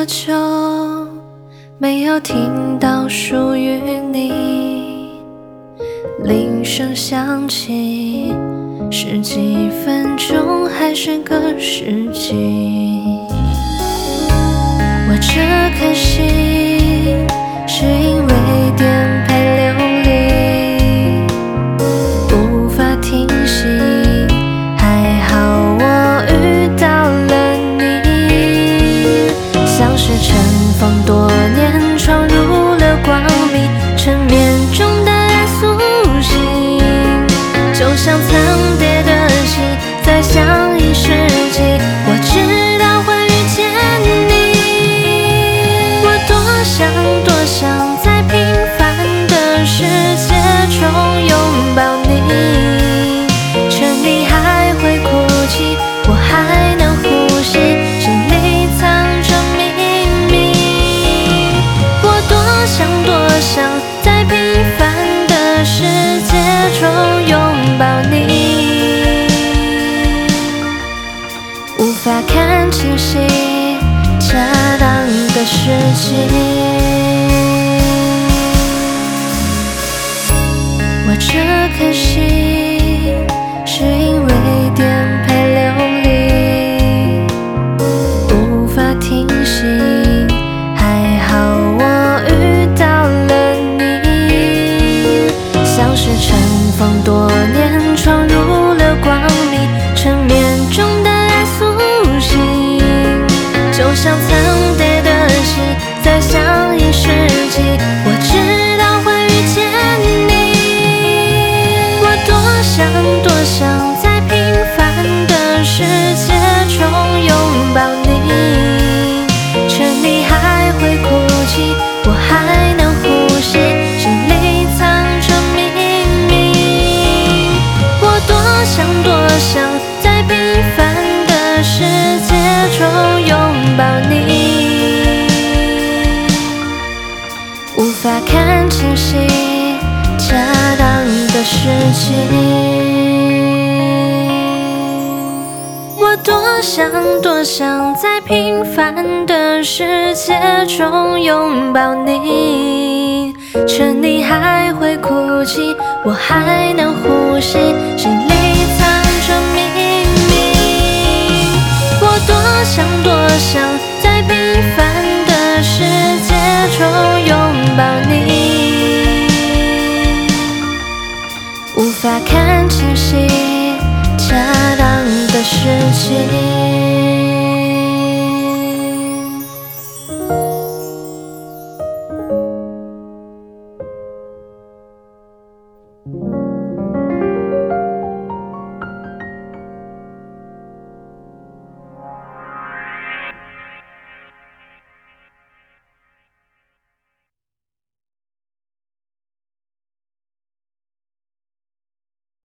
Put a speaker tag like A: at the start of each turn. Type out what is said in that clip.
A: 久没有听到属于你铃声响起，是几分钟还是个世纪？我这颗心是因为颠沛流离，无法停息。还好我遇到了你，像是尘封多年，闯入了光明，沉眠中的爱苏醒，就像层叠的心，再相依世纪。我知道会遇见你，我多想在平凡的世界中拥抱你，趁你还会哭泣，我还能呼吸，心里藏着秘密。我多想在平凡的世界中拥抱你，无法看清晰恰当的时机。我这颗心是因为颠沛流离，无法停息。还好我遇到了你，像是尘封多年，闯入了光明，沉眠中的爱苏醒，就像层叠的心，再相依世纪。我知道会遇见你，我多想在平凡的世界中拥抱你，趁你还会哭泣，我还能呼吸，心里藏着秘密。我多想在平凡的世界中拥抱你，无法看清晰恰当的时机。我多想在平凡的世界中拥抱你，趁你还会哭泣，我还能呼吸，心里藏着秘密。我多想